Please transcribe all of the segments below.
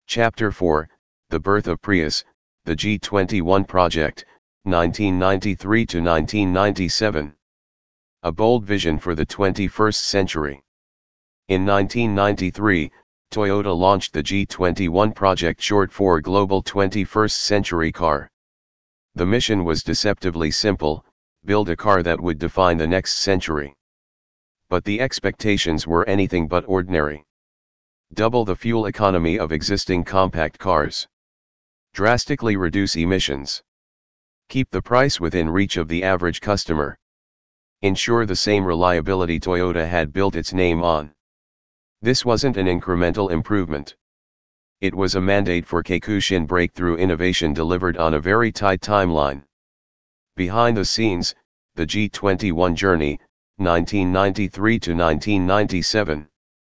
Chapter 4, The Birth of Prius, the G21 Project, 1993 to 1997. A bold vision for the 21st century. In 1993, Toyota launched the G21 Project, short for Global 21st Century Car. The mission was deceptively simple: build a car that would define the next century. But the expectations were anything but ordinary. Double the fuel economy of existing compact cars. Drastically reduce emissions. Keep the price within reach of the average customer. Ensure the same reliability Toyota had built its name on. This wasn't an incremental improvement. It was a mandate for Keikushin breakthrough innovation delivered on a very tight timeline. Behind the scenes, the G21 journey, 1993 to 1997.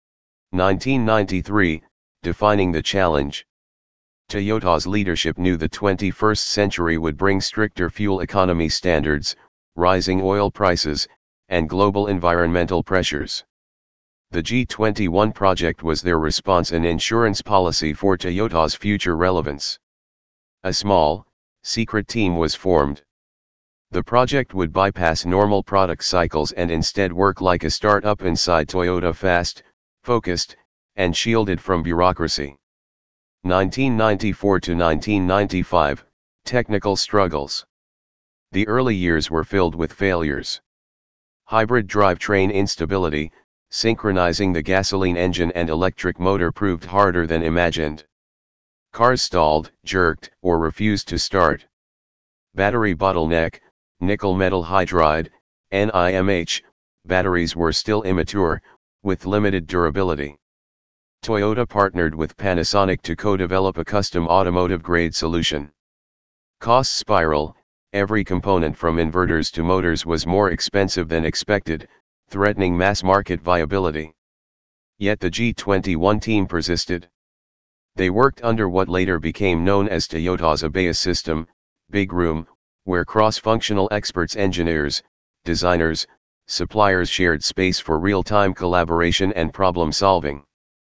1993, defining the challenge. Toyota's leadership knew the 21st century would bring stricter fuel economy standards, rising oil prices, and global environmental pressures. The G21 project was their response and insurance policy for Toyota's future relevance. A small, secret team was formed. The project would bypass normal product cycles and instead work like a startup inside Toyota, fast, focused, and shielded from bureaucracy. 1994 to 1995, technical struggles. The early years were filled with failures. Hybrid drivetrain instability, synchronizing the gasoline engine and electric motor proved harder than imagined. Cars stalled, jerked, or refused to start. Battery bottleneck, nickel metal hydride, NIMH, batteries were still immature, with limited durability. Toyota partnered with Panasonic to co-develop a custom automotive-grade solution. Cost spiral, every component from inverters to motors was more expensive than expected, threatening mass-market viability. Yet the G21 team persisted. They worked under what later became known as Toyota's Abeya system, Big Room, where cross-functional experts, engineers, designers, suppliers shared space for real-time collaboration and problem-solving.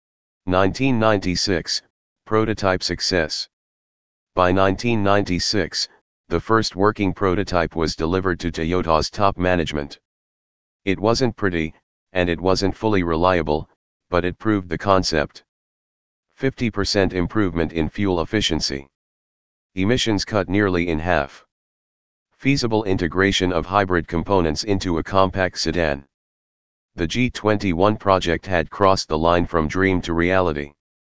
1996, prototype success. By 1996, the first working prototype was delivered to Toyota's top management. It wasn't pretty, and it wasn't fully reliable, but it proved the concept. 50% improvement in fuel efficiency. Emissions cut nearly in half. Feasible integration of hybrid components into a compact sedan. The G21 project had crossed the line from dream to reality.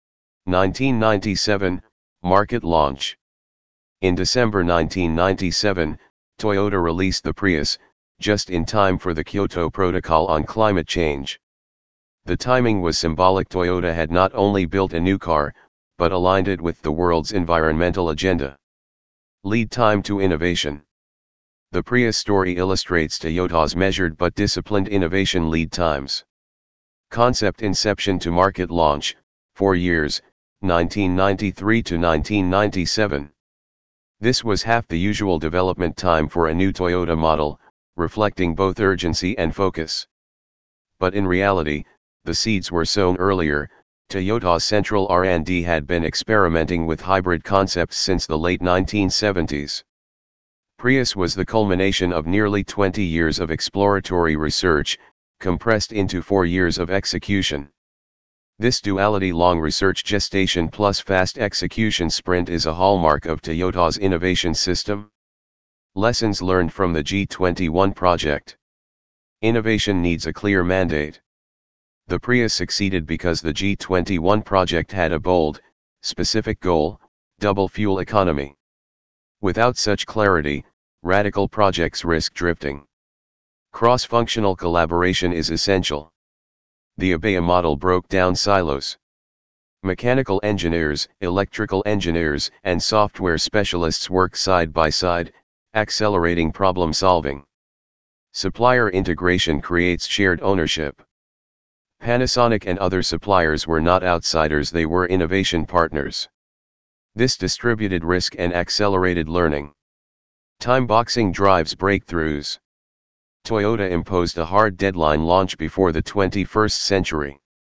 1997, market launch. In December 1997, Toyota released the Prius, just in time for the Kyoto Protocol on climate change. The timing was symbolic. Toyota had not only built a new car, but aligned it with the world's environmental agenda. Lead time to innovation. The Prius story illustrates Toyota's measured but disciplined innovation lead times. Concept inception to market launch, 4 years, 1993 to 1997. This was half the usual development time for a new Toyota model, reflecting both urgency and focus. But in reality, the seeds were sown earlier. Toyota's central R&D had been experimenting with hybrid concepts since the late 1970s. Prius was the culmination of nearly 20 years of exploratory research, compressed into 4 years of execution. This duality, long research gestation plus fast execution sprint, is a hallmark of Toyota's innovation system. Lessons learned from the G21 project. Innovation needs a clear mandate. The Prius succeeded because the G21 project had a bold, specific goal: double fuel economy. Without such clarity, radical projects risk drifting. Cross-functional collaboration is essential. The Abeya model broke down silos. Mechanical engineers, electrical engineers, and software specialists work side by side, accelerating problem solving. Supplier integration creates shared ownership. Panasonic and other suppliers were not outsiders, they were innovation partners. This distributed risk and accelerated learning. Time boxing drives breakthroughs. Toyota imposed a hard deadline: launch before the 21st century.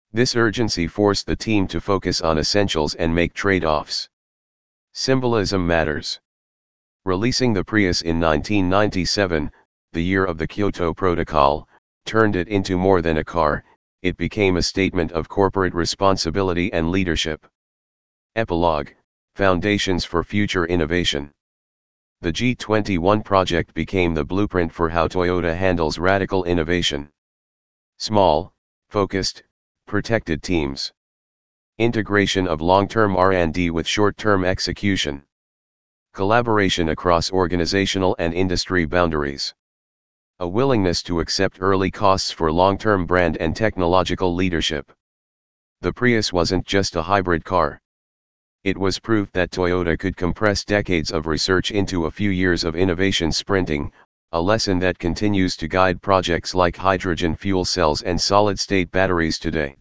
This urgency forced the team to focus on essentials and make trade-offs. Symbolism matters. Releasing the Prius in 1997, the year of the Kyoto Protocol, turned it into more than a car. It became a statement of corporate responsibility and leadership. Epilogue: Foundations for Future Innovation. The G21 project became the blueprint for how Toyota handles radical innovation. Small, focused, protected teams. Integration of long-term R&D with short-term execution. Collaboration across organizational and industry boundaries. A willingness to accept early costs for long-term brand and technological leadership. The Prius wasn't just a hybrid car. It was proof that Toyota could compress decades of research into a few years of innovation sprinting, a lesson that continues to guide projects like hydrogen fuel cells and solid-state batteries today.